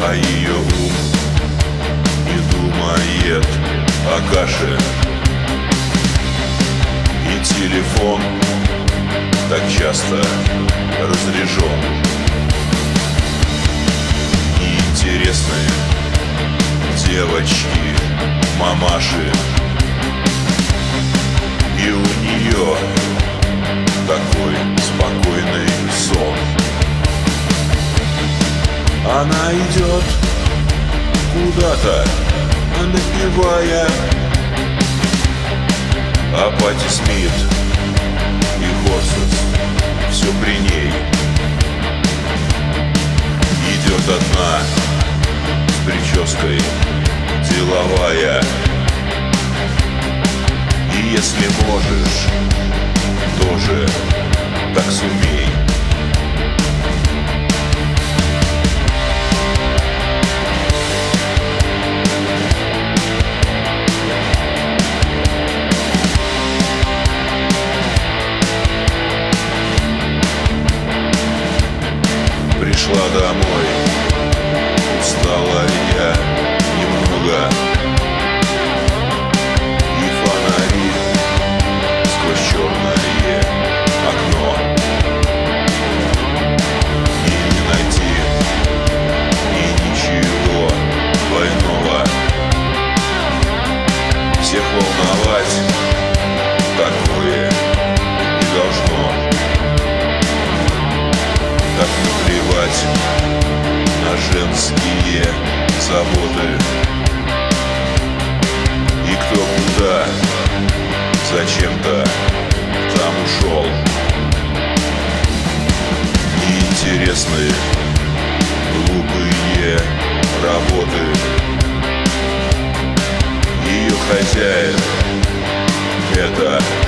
а ее ум не думает о каше. И телефон так часто разряжен. Неинтересные девочки, мамаши, и у нее такой спокойный сон. Она идет куда-то, напевая, а Патти Смит и Хорсес все при ней. Идет одна с прической деловая. И если можешь, тоже так сумей. Пришла домой, устала я немного, и фонари сквозь черное окно. И не найти, и ничего двойного. Всех волновать такое не должно. Так наплевать на женские заботы. И кто куда, зачем-то там ушел. Неинтересные, глупые работы. Ее хозяин — это